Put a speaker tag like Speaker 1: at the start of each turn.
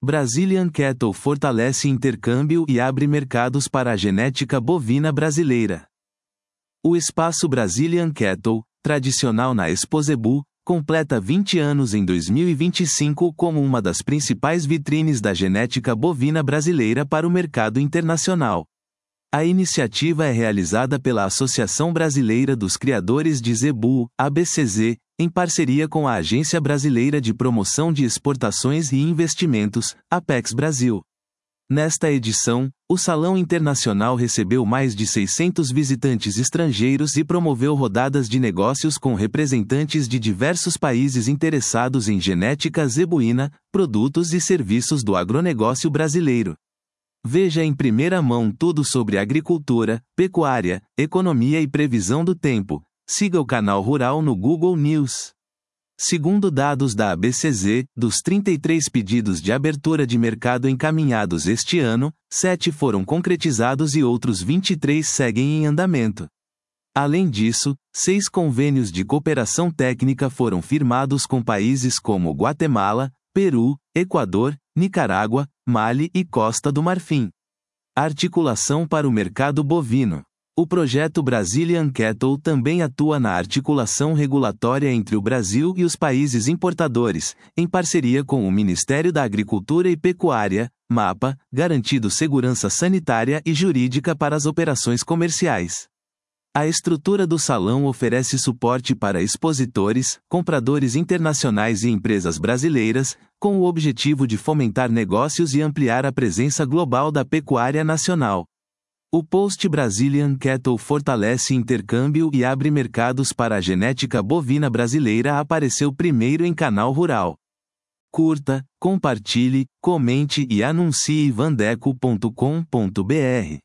Speaker 1: Brazilian Cattle fortalece intercâmbio e abre mercados para a genética bovina brasileira. O espaço Brazilian Cattle, tradicional na Expo Zebu, completa 20 anos em 2025 como uma das principais vitrines da genética bovina brasileira para o mercado internacional. A iniciativa é realizada pela Associação Brasileira dos Criadores de Zebu, ABCZ, em parceria com a Agência Brasileira de Promoção de Exportações e Investimentos, Apex Brasil. Nesta edição, o Salão Internacional recebeu mais de 600 visitantes estrangeiros e promoveu rodadas de negócios com representantes de diversos países interessados em genética zebuína, produtos e serviços do agronegócio brasileiro. Veja em primeira mão tudo sobre agricultura, pecuária, economia e previsão do tempo. Siga o canal Rural no Google News. Segundo dados da ABCZ, dos 33 pedidos de abertura de mercado encaminhados este ano, 7 foram concretizados e outros 23 seguem em andamento. Além disso, 6 convênios de cooperação técnica foram firmados com países como Guatemala, Peru, Equador, Nicarágua, Mali e Costa do Marfim. Articulação para o mercado bovino. O projeto Brazilian Cattle também atua na articulação regulatória entre o Brasil e os países importadores, em parceria com o Ministério da Agricultura e Pecuária, MAPA, garantindo segurança sanitária e jurídica para as operações comerciais. A estrutura do salão oferece suporte para expositores, compradores internacionais e empresas brasileiras, com o objetivo de fomentar negócios e ampliar a presença global da pecuária nacional. O post Brazilian Cattle fortalece intercâmbio e abre mercados para a genética bovina brasileira apareceu primeiro em Canal Rural. Curta, compartilhe, comente e anuncie vandeco.com.br.